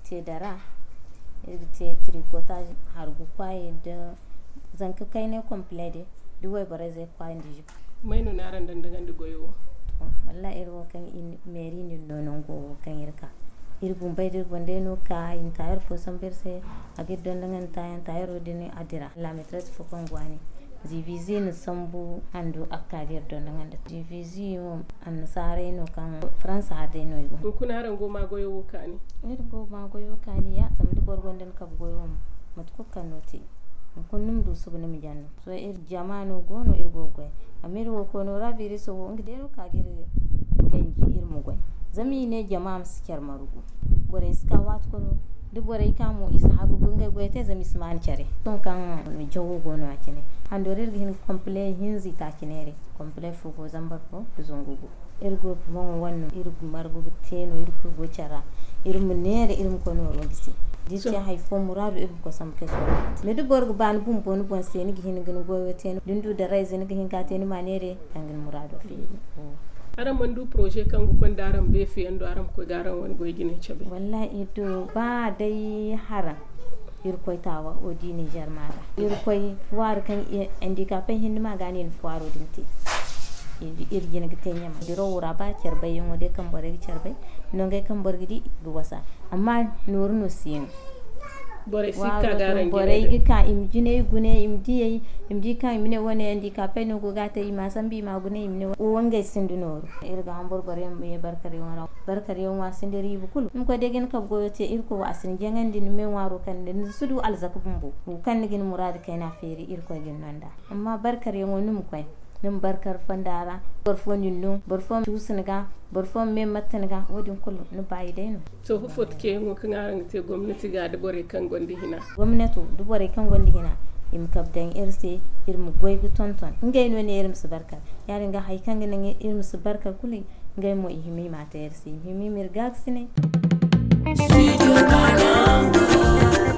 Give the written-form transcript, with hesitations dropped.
te dara irga te tricotage hargu kwaye da zanka kai ne complete da wai bare zai kwaye da ji mai no naran dandagan da goyo wallahi irwo kan in meri ni nonon go kan irka irbun bai dir bonde no ka in tayar fo samberse agid dandagan tayan tayaro dini adira la maîtresse fo kon gwani divizi ni sambu ando akadir dandagan da divizi an sare no kan france hade no go kuna ran go ma goyo kani irgo ma goyo kani ya samdi borgondan ka goyo matko kanoti kunnum du subni mi janno so jamanu gono irgo goy amirwo kono raviri so ngide no kagire ganji irmu goy zami ne jama'a sikar marugo bore ska wat kono du bore kamo isa hagu gunga goyte zami sman kare ton kan jowo gono akine handorir hin complete hinzi takinere complete fugo zambar ko zongugo irgo mon wanno irgo margo teno irgo gochara irmu nere irmu kono rogisi dite hay fo muradu irgo ko sam keso me du borgo ban bum bonu bon seni hin gën goyo teno dundu da raize ni hin ka teno manere tangin muradu fi aram mandu projet kangu kon daram be fi ando aram ko garan won goy gine chabe wallahi do ba dai haram irkoy tawa o di Niger mata irkoy fuar kan handicapé hin ma ganin fuaro dinti irgina gitenya ma diro wura ba cerbay yon de kan bare cerbay no ngay kan borgidi du wasa amma nur no sin bore sikka garan bore gika imjine gune imdi kan imne woni handicapé no go gata ima sambi ma gune imne o wangay sindunoro irga hambor bare me barkare yon wasindiri bukul ko degen kab goyote irko wasin jangandi me waro kan den sudu alzakbumbu kan nigin murad kayna feri irko gin nanda amma barkare yon num koy nim barkar fandara barfon yunnu barfon tusniga barfon me matniga wodin kullu no bayi dayno so fu fot ke ngo kan aran te gwamnati ga da bore kan gondi hina gwamnati du bore kan gondi hina im kabdan irse irmu goygu tonton ngay no ne irmu barkar yari nga hay kan ngene irmu barkar kuli ngay mo ihimi mata irse ihimi mirgaksine studio